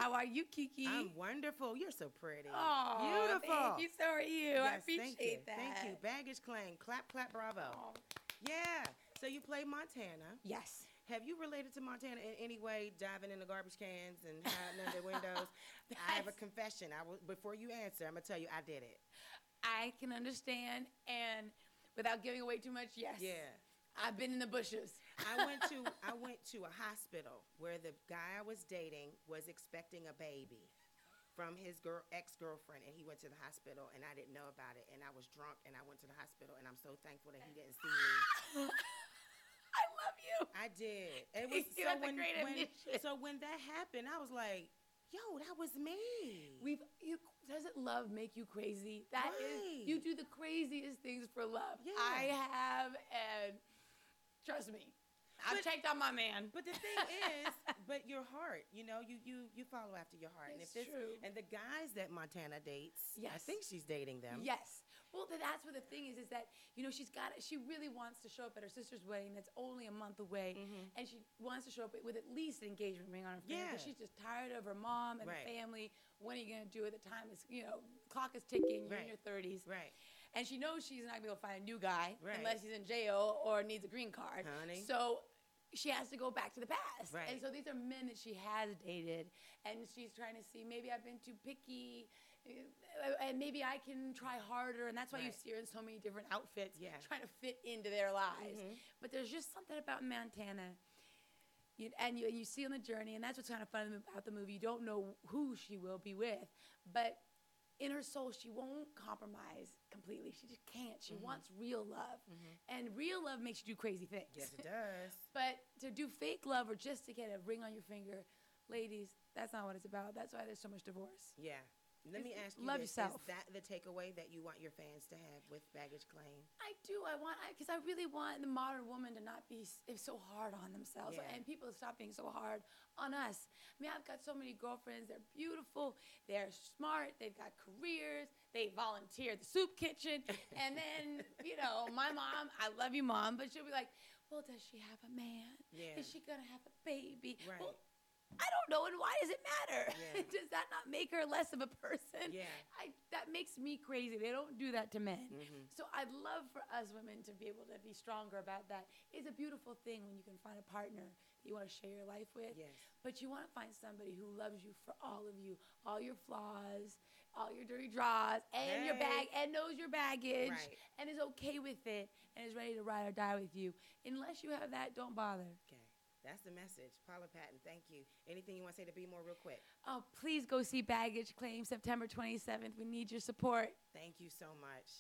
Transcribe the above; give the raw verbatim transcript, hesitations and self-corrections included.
How are you, Kiki? I'm wonderful. You're so pretty. Oh, beautiful. Thank you. So are you. I Yes, appreciate thank you. that. Thank you. Baggage claim. Clap, clap, bravo. Oh. Yeah. So you play Montana. Yes. Have you related to Montana in any way, diving in the garbage cans and hiding under windows? I have a confession. I will, before you answer, I'm going to tell you I did it. I can understand, and without giving away too much, yes. Yeah. I've been in the bushes. I went to I went to a hospital where the guy I was dating was expecting a baby from his girl ex-girlfriend, and he went to the hospital, and I didn't know about it, and I was drunk, and I went to the hospital, and I'm so thankful that he didn't see me. I love you. I did. It was You so had the when, great when admission. so when that happened, I was like, yo, that was me. We've you doesn't love make you crazy? That is Right. you do the craziest things for love. Yeah. I have, and trust me, I've But- checked on my man. But the thing is, but your heart, you know, you you you follow after your heart. It's and if this, true. And the guys that Montana dates, I Yes. think she's dating them. Yes. Well, th- that's what the thing is, is that, you know, she's got, she really wants to show up at her sister's wedding that's only a month away. Mm-hmm. And she wants to show up with at least an engagement ring on her finger. Yeah. Because she's just tired of her mom and Right. her family. When are you going to do it? The time is, you know, clock is ticking. You're in Right. your thirties. Right. And she knows she's not going to be able to find a new guy Right. unless he's in jail or needs a green card. Honey. So she has to go back to the past. Right. And so these are men that she has dated. And she's trying to see, maybe I've been too picky. uh, And maybe I can try harder. And that's why you Right. see her in so many different outfits. Yeah. Trying to fit into their lives. Mhm. But there's just something about Montana. You, and you, you see on the journey, and that's what's kind of fun about the movie. You don't know who she will be with. But in her soul, she won't compromise completely. She just can't. She wants real love. And real love makes you do crazy things. Yes, it does. But to do fake love or just to get a ring on your finger, ladies, that's not what it's about. That's why there's so much divorce. Yeah. Let me ask you Love this. yourself. Is that the takeaway that you want your fans to have with Baggage Claim? I do. I want, because I, I really want the modern woman to not be s- so hard on themselves. Yeah. And people to stop being so hard on us. I mean, I've got so many girlfriends. They're beautiful. They're smart. They've got careers. They volunteer at the soup kitchen. And then, you know, my mom, I love you, Mom, but she'll be like, well, does she have a man? Yeah. Is she going to have a baby? Right. Well, I don't know, and why does it matter? Yeah. Does that not make her less of a person? Yeah. I, that makes me crazy. They don't do that to men. Mm-hmm. So I'd love for us women to be able to be stronger about that. It's a beautiful thing when you can find a partner that you want to share your life with. Yes. But you want to find somebody who loves you for all of you, all your flaws, all your dirty draws, and your Hey. bag, and knows your baggage, Right. and is okay with it, and is ready to ride or die with you. Unless you have that, don't bother. Okay. That's the message. Paula Patton, thank you. Anything you want to say to Be More real quick? Oh, please go see Baggage Claim September twenty-seventh. We need your support. Thank you so much.